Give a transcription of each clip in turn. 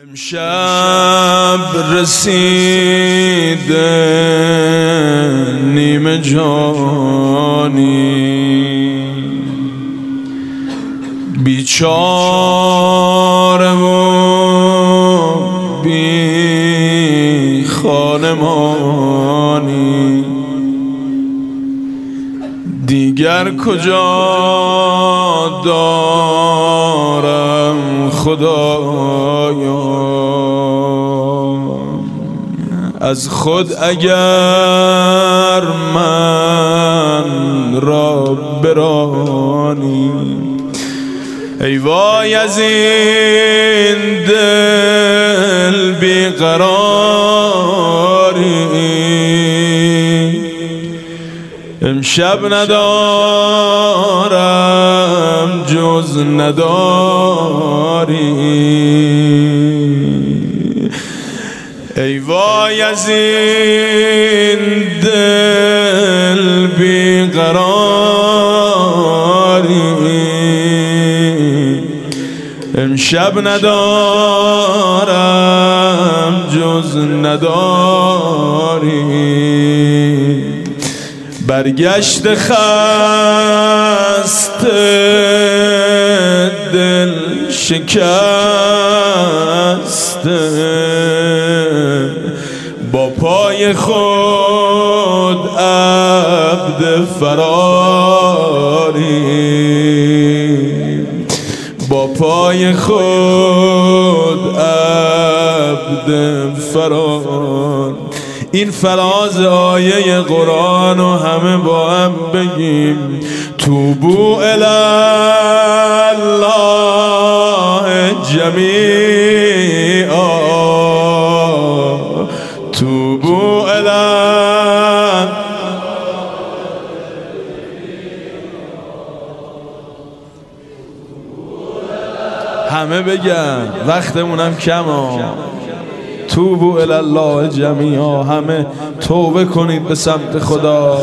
امشب رسید نیمه جانی بیچاره و بی خانمانی، دیگر کجا دارم خدایا، از خود اگر من را برانی. ای وای از این دل بیقراری، امشب ندارم جز نداری. ای وای از این دل بیقراری، امشب ندارم جز نداری. برگشت خسته دل شکسته، با پای خود عبد فراری، با پای خود عبد فرار. این فراز آیه قرآن رو همه با هم بگیم: توبوا الی الله جمیعا، توبوا الی. همه بگن، وقتمونم کمه. توبوا الی الله جمیعا، همه توبه کنید به سمت خدا.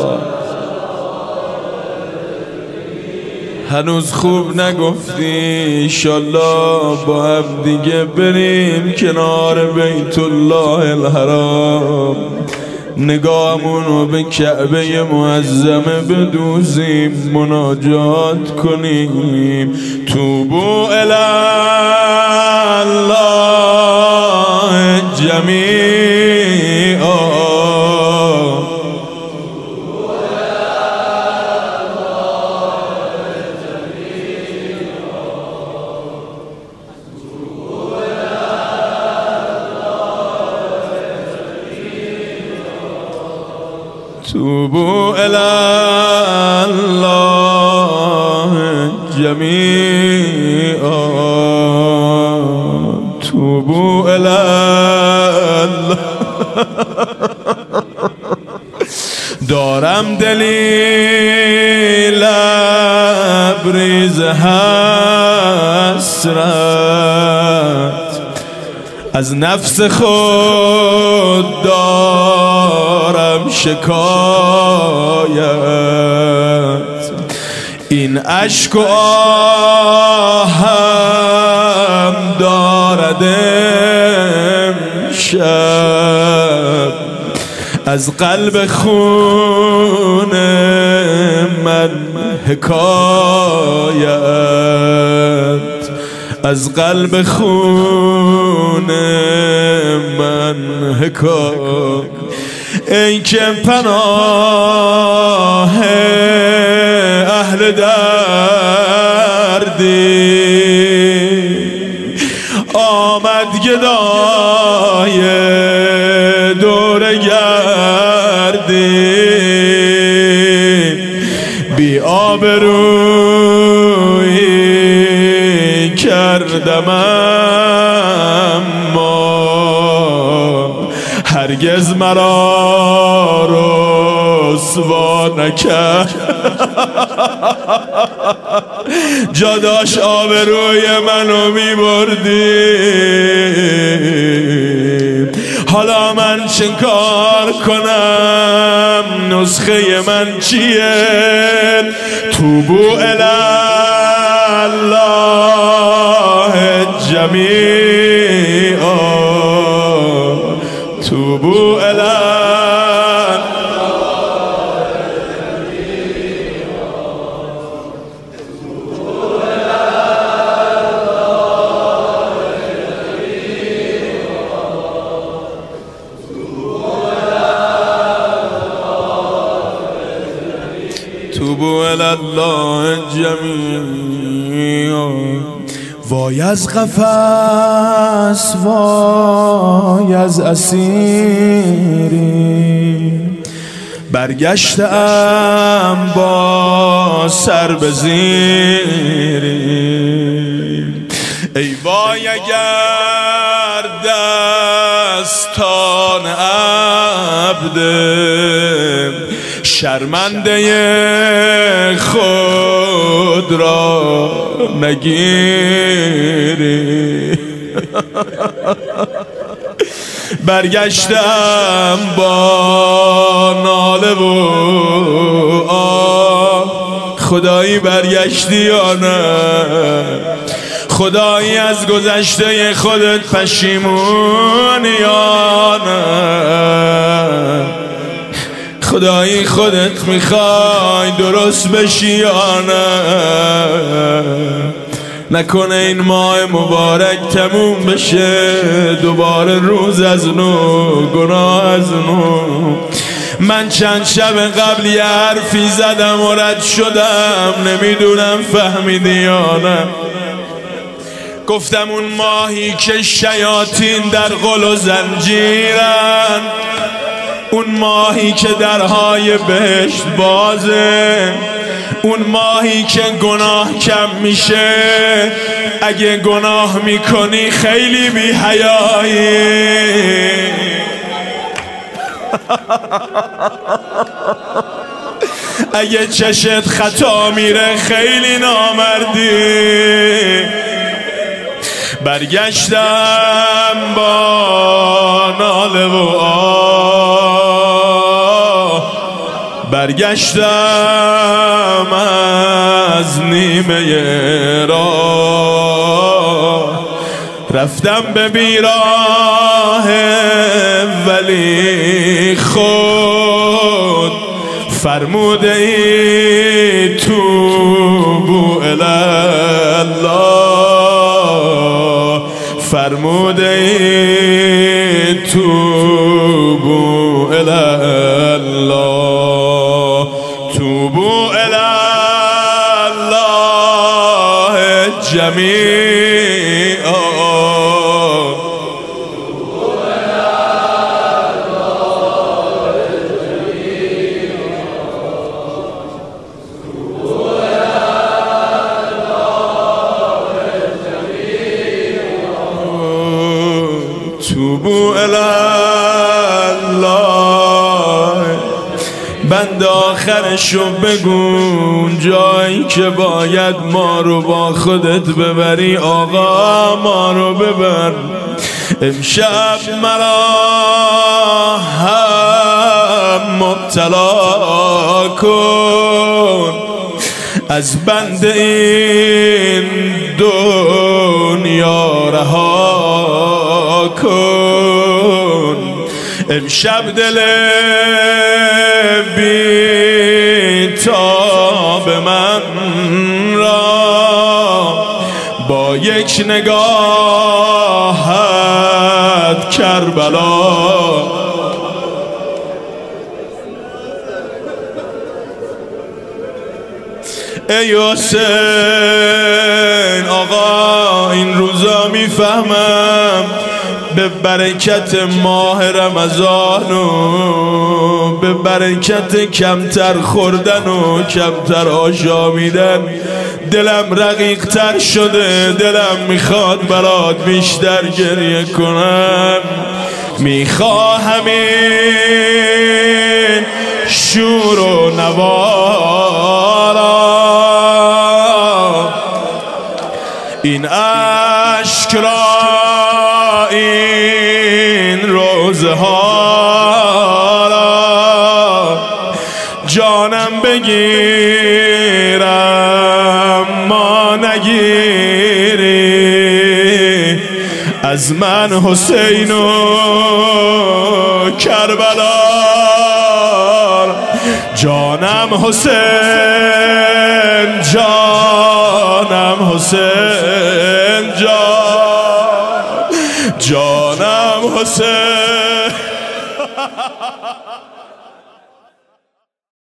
هنوز خوب نگفتی، انشالله با هم دیگه بریم کنار بیت الله الحرام، نگاهمونو به کعبه معظمه بدوزیم، مناجات کنیم. توبوا الی الله جمیعا، توبوا الی الله جمیعا، توبوا الی الله. دارم دلی لبریز حسرت، از نفس خود دارم شکایت. این اشک و آهم دارد امشب، از قلب خون من حکایت، از قلب خون من حکایت. ای که پناه اهل دردی، آمد گدای دور گردی، بی آبرویی کردم اما هرگز مرا رسوا نکرد. جا داشت آبروی منو میبردی، حالا من چه کار کنم؟ نسخه من چیه؟ توبوا الی الله جمیعا، توبوا توبوا الی الله جمیعا. وای از قفس وای از اسیری، برگشتم با سر به زیری. ای وای اگر دستان عبد شرمنده خود را نگیری. برگشتم با ناله و خدایی برگشتی یا نه؟ خدایی از گذشته خودت پشیمونی یا نه؟ خدایی خودت میخوای درست بشی یا نه؟ نکنه این ماه مبارک تموم بشه دوباره روز از نو، گناه از نو. من چند شب قبل یه حرفی زدم و رد شدم، نمیدونم فهمیدی یا نه. گفتم اون ماهی که شیاطین در غل و زنجیرن، اون ماهی که درهای بهشت بازه، اون ماهی که گناه کم میشه. اگه گناه میکنی خیلی بی حیایی. اگه چشت خطا میره خیلی نامردی. برگشتم با ناله و برگشتم از نیمه راه، رفتم به بیراه ولی خود فرموده ای توبوا الی الله، فرموده ای توبوا الی الله، توبوا الی الله جمیعا. توبوا الی الله. بند آخرشو بگو، جایی که باید ما رو با خودت ببری آقا ما رو ببر. امشب مرا هم مبتلا کن، از بند این دنیا رها کن. امشب دل بیتاب من را با یک نگاهت کربلا. ای حسین آقا، این روزا میفهمم به برکت ماه رمضان و به برکت کمتر خوردن و کمتر آشامیدن دلم رقیق تر شده. دلم میخواد برات بیشتر گریه کنم. میخواهم این شور و نوارا، این عشق را، این روزه ها را جانم بگیرم ما نگیری از من. من حسین و کربلا، جانم حسین، جانم حسین، جانم حسین.